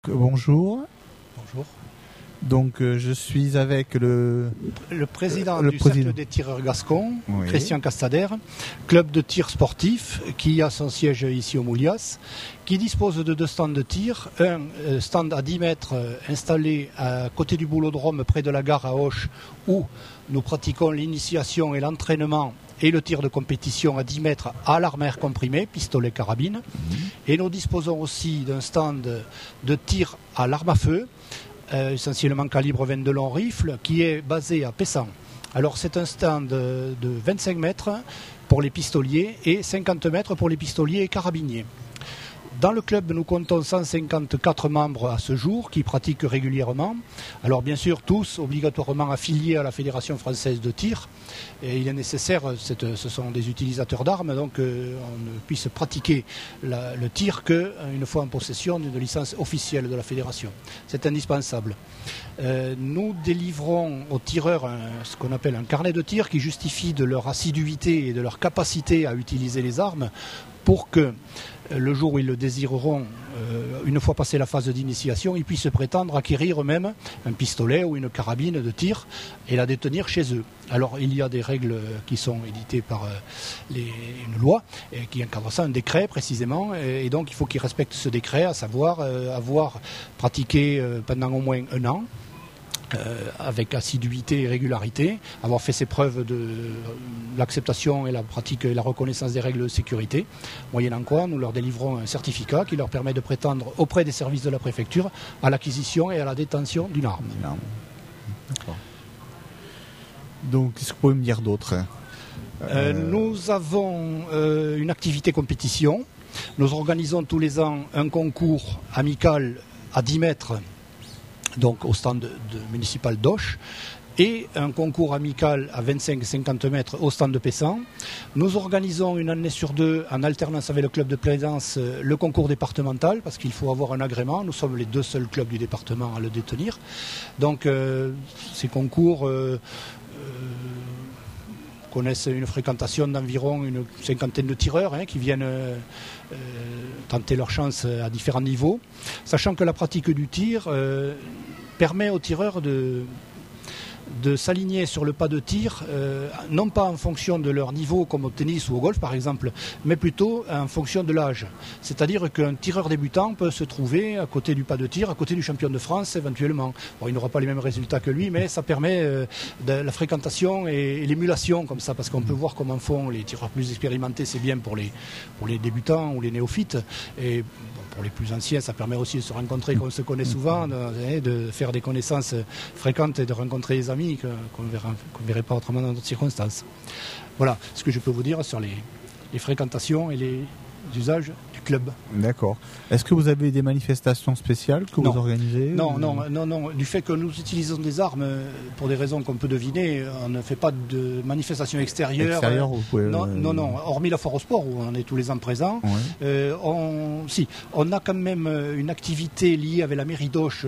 Bonjour. Bonjour. Donc je suis avec le président du Cercle des tireurs gascons, oui. Christian Castader, club de tir sportif qui a son siège ici au Moulias, qui dispose de 2 stands de tir, un stand à 10 mètres installé à côté du boulodrome près de la gare à Auch où nous pratiquons l'initiation et l'entraînement et le tir de compétition à 10 mètres à l'arme à air comprimé, pistolet carabine. Et nous disposons aussi d'un stand de tir à l'arme à feu, essentiellement calibre 22 long rifle, qui est basé à Pessan. Alors c'est un stand de 25 mètres pour les pistoliers et 50 mètres pour les pistoliers et carabiniers. Dans le club, nous comptons 154 membres à ce jour qui pratiquent régulièrement. Alors bien sûr, tous obligatoirement affiliés à la Fédération française de tir. Et il est nécessaire, ce sont des utilisateurs d'armes, donc on ne puisse pratiquer le tir qu'une fois en possession d'une licence officielle de la Fédération. C'est indispensable. Nous délivrons aux tireurs ce qu'on appelle un carnet de tir qui justifie de leur assiduité et de leur capacité à utiliser les armes pour que le jour où ils le désireront, une fois passé la phase d'initiation, ils puissent prétendre acquérir eux-mêmes un pistolet ou une carabine de tir et la détenir chez eux. Alors il y a des règles qui sont éditées par une loi et qui encadre ça, un décret précisément, et donc il faut qu'ils respectent ce décret, à savoir avoir pratiqué pendant au moins 1 an, avec assiduité et régularité, avoir fait ses preuves de l'acceptation et la pratique et la reconnaissance des règles de sécurité, moyennant quoi nous leur délivrons un certificat qui leur permet de prétendre auprès des services de la préfecture à l'acquisition et à la détention d'une arme. D'accord. Donc, qu'est-ce que vous pouvez me dire d'autre ? Nous avons une activité compétition. Nous organisons tous les ans un concours amical à 10 mètres donc au stand municipal d'Auch, et un concours amical à 25-50 mètres au stand de Pessan. Nous organisons une année sur 2, en alternance avec le club de plaisance, le concours départemental, parce qu'il faut avoir un agrément. Nous sommes les 2 seuls clubs du département à le détenir. Donc ces concours connaissent une fréquentation d'environ une 50aine de tireurs qui viennent tenter leur chance à différents niveaux, sachant que la pratique du tir permet aux tireurs de s'aligner sur le pas de tir, non pas en fonction de leur niveau comme au tennis ou au golf par exemple, mais plutôt en fonction de l'âge. C'est-à-dire qu'un tireur débutant peut se trouver à côté du pas de tir, à côté du champion de France éventuellement. Bon, il n'aura pas les mêmes résultats que lui, mais ça permet de la fréquentation et l'émulation comme ça, parce qu'on peut voir comment font les tireurs plus expérimentés, c'est bien pour les débutants ou les néophytes, et pour les plus anciens, ça permet aussi de se rencontrer, qu'on se connaît souvent, de faire des connaissances fréquentes et de rencontrer des amis qu'on ne verrait pas autrement dans d'autres circonstances. Voilà ce que je peux vous dire sur les fréquentations et les usages du club. D'accord. Est-ce que vous avez des manifestations spéciales que vous organisez ? Non. Du fait que nous utilisons des armes, pour des raisons qu'on peut deviner, on ne fait pas de manifestations extérieures. Vous pouvez... Non. Hormis la foire au sport où on est tous les ans présents. Ouais. On a quand même une activité liée avec la mairie d'Auch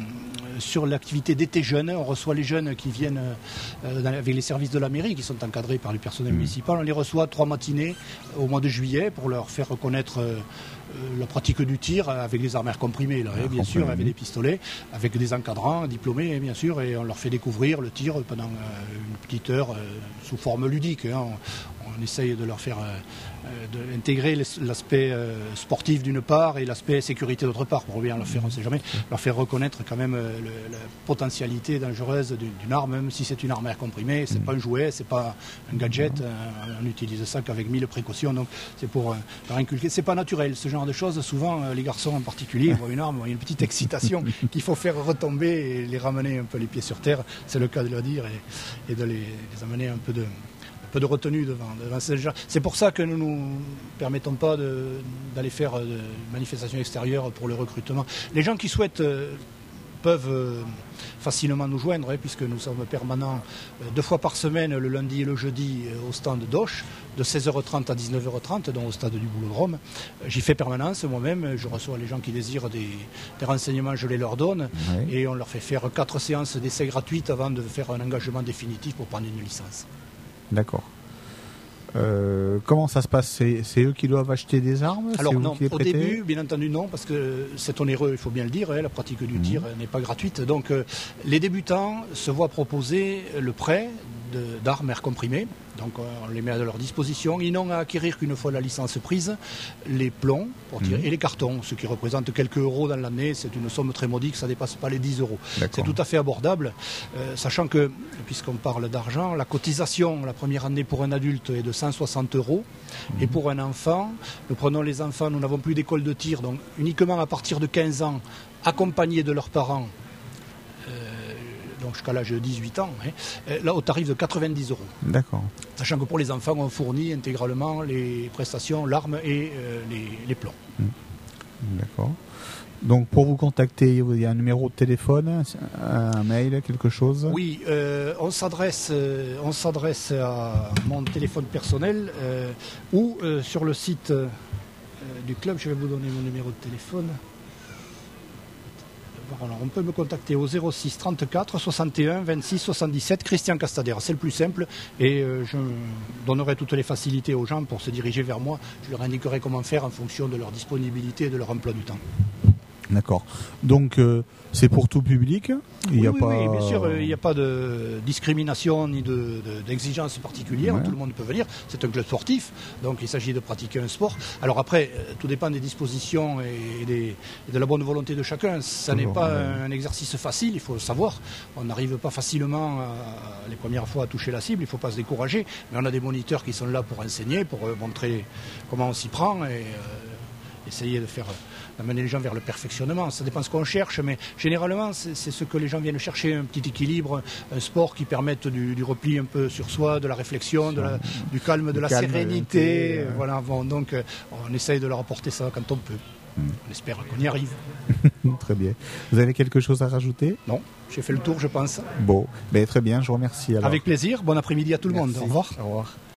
sur l'activité d'été jeune. On reçoit les jeunes qui viennent avec les services de la mairie, qui sont encadrés par le personnel municipal. On les reçoit 3 matinées au mois de juillet pour leur faire reconnaître la pratique du tir avec des armes à air comprimées, bien sûr, avec des pistolets, avec des encadrants diplômés, bien sûr, et on leur fait découvrir le tir pendant une petite heure sous forme ludique. On essaye de leur faire d'intégrer l'aspect sportif d'une part et l'aspect sécurité d'autre part, pour bien leur faire, on ne sait jamais, leur faire reconnaître quand même la potentialité dangereuse d'une arme, même si c'est une arme à air comprimée, c'est pas un jouet, c'est pas un gadget, on utilise ça qu'avec 1000 précautions, donc c'est pour leur inculquer. C'est pas naturel, ce genre de choses. Souvent, les garçons en particulier voient une arme, il y a une petite excitation qu'il faut faire retomber et les ramener un peu les pieds sur terre, c'est le cas de le dire, et de les amener un peu de retenue devant ces gens. C'est pour ça que nous ne nous permettons pas d'aller faire de manifestations extérieures pour le recrutement. Les gens qui souhaitent peuvent facilement nous joindre, puisque nous sommes permanents 2 fois par semaine, le lundi et le jeudi, au stand d'Auch, de 16h30 à 19h30, donc au stade du boulodrome. J'y fais permanence moi-même, je reçois les gens qui désirent des renseignements, je les leur donne, et on leur fait faire 4 séances d'essai gratuites avant de faire un engagement définitif pour prendre une licence. D'accord. Comment ça se passe? C'est eux qui doivent acheter des armes? Alors non, au début, bien entendu non, parce que c'est onéreux, il faut bien le dire, la pratique du tir n'est pas gratuite. Donc les débutants se voient proposer le prêt d'armes air comprimées. Donc on les met à leur disposition. Ils n'ont à acquérir qu'une fois la licence prise, les plombs pour tirer et les cartons, ce qui représente quelques euros dans l'année. C'est une somme très modique, ça ne dépasse pas les 10 euros. C'est tout à fait abordable, sachant que, puisqu'on parle d'argent, la cotisation la première année pour un adulte est de 160 euros. Et pour un enfant, nous prenons les enfants, nous n'avons plus d'école de tir, donc uniquement à partir de 15 ans, accompagnés de leurs parents, donc jusqu'à l'âge de 18 ans, là au tarif de 90 euros. D'accord. Sachant que pour les enfants, on fournit intégralement les prestations, l'arme et les plombs. D'accord. Donc pour vous contacter, il y a un numéro de téléphone, un mail, quelque chose? Oui, on s'adresse à mon téléphone personnel ou sur le site du club. Je vais vous donner mon numéro de téléphone. Alors, on peut me contacter au 06 34 61 26 77, Christian Castadera, c'est le plus simple, et je donnerai toutes les facilités aux gens pour se diriger vers moi. Je leur indiquerai comment faire en fonction de leur disponibilité et de leur emploi du temps. D'accord. Donc c'est pour tout public. Oui, bien sûr, il n'y a pas de discrimination ni d'exigence particulière. Tout le monde peut venir. C'est un club sportif, donc il s'agit de pratiquer un sport. Alors après, tout dépend des dispositions et de la bonne volonté de chacun. Ça n'est pas un exercice facile, il faut le savoir. On n'arrive pas facilement les premières fois à toucher la cible, il ne faut pas se décourager. Mais on a des moniteurs qui sont là pour enseigner, pour montrer comment on s'y prend et essayer d'amener les gens vers le perfectionnement. Ça dépend de ce qu'on cherche, mais généralement, c'est ce que les gens viennent chercher, un petit équilibre, un sport qui permette du repli un peu sur soi, de la réflexion, du calme, de la sérénité. Voilà, bon, donc on essaye de leur apporter ça quand on peut. On espère qu'on y arrive. Très bien. Vous avez quelque chose à rajouter? Non, j'ai fait le tour, je pense. Bon, très bien, je vous remercie. Alors. Avec plaisir, bon après-midi à tout le monde. Au revoir. Au revoir.